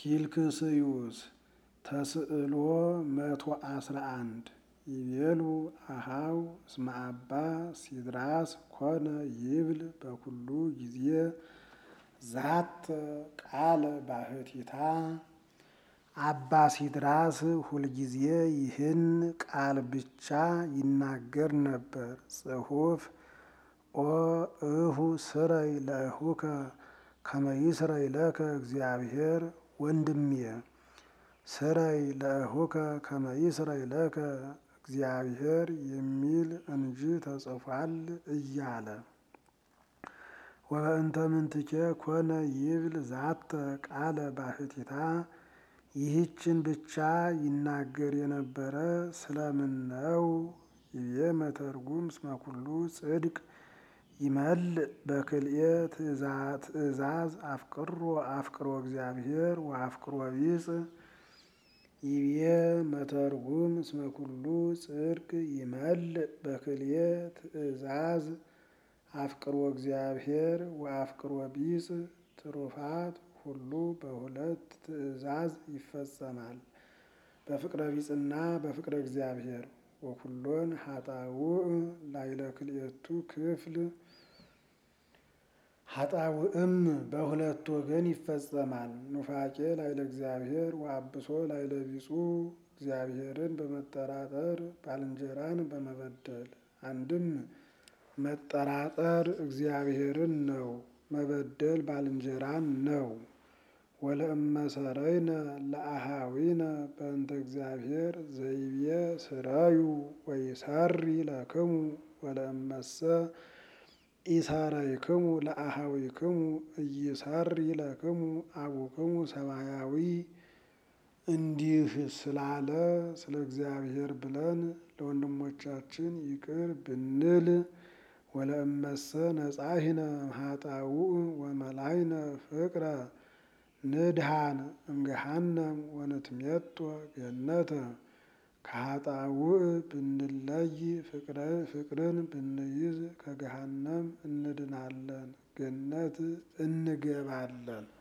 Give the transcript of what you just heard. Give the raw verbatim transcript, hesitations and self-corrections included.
ኪልክስዩስ ተስዕሎ መቶ አስራ አንድ ይቤሉ አሃው እስመ አባ ሲድራስ ኮነ ይብል በኩሉ ጊዜ ዛተ ቃለ ባሕቲታ። አባ ሲድራስ ሁልጊዜ ይህን ቃል ብቻ ይናገር ነበር። ጽሑፍ ኦ እሁ ስረይ ለእሁከ ከመ ይስረይ ለከ እግዚአብሔር። ወንድሜ ስረይ ለእሁከ ከመ ይስረይ ለከ እግዚአብሔር የሚል እንጂ ተጽፏል እያለ ወበእንተ ምንትኬ ኮነ ይብል ዛተ ቃለ ባሕቲታ። ይህችን ብቻ ይናገር የነበረ ስለምን ነው? ይቤ መተርጉም እስመ ኩሉ ጽድቅ ይመልእ በክልኤ ትእዛዝ አፍቅሮ አፍቅሮ እግዚአብሔር ወአፍቅሮ ቢጽ። ይቤ መተርጉም እስመ ኩሉ ጽድቅ ይመልእ በክልኤ ትእዛዝ አፍቅሮ እግዚአብሔር ወአፍቅሮ ቢጽ። ትሩፋት ሁሉ በሁለት ትእዛዝ ይፈጸማል፣ በፍቅረ ቢጽና በፍቅረ እግዚአብሔር። ወኩሎን ኃጣውእ ላዕለ ክልኤቱ ክፍል። ኃጣውእም በሁለት ወገን ይፈጸማል፣ ኑፋቄ ላዕለ እግዚአብሔር ወአብሶ ላዕለ ቢጹ። እግዚአብሔርን በመጠራጠር ባልንጀራን በመበደል። አንድም መጠራጠር እግዚአብሔርን ነው፣ መበደል ባልንጀራን ነው። ወለእመ ሰረይነ ለአሃዊነ በእንተ እግዚአብሔር ዘይቤ ስረዩ ወይሰሪ ለክሙ ወለእመሰ ኢሰረይክሙ ለአሃዊክሙ ኢይሰሪ ለክሙ አቡክሙ ሰማያዊ። እንዲህ ስላለ ስለ እግዚአብሔር ብለን ለወንድሞቻችን ይቅር ብንል ወለእመሰ ነጻሂነ ኃጣውእ ወመላይነ ፍቅረ ንድሃን እምገሃነም ወንትሜጦ ገነተ። ከኃጣውእ ብንለይ ፍቅርን ብንይዝ ከገሃነም እንድናለን፣ ገነት እንገባለን።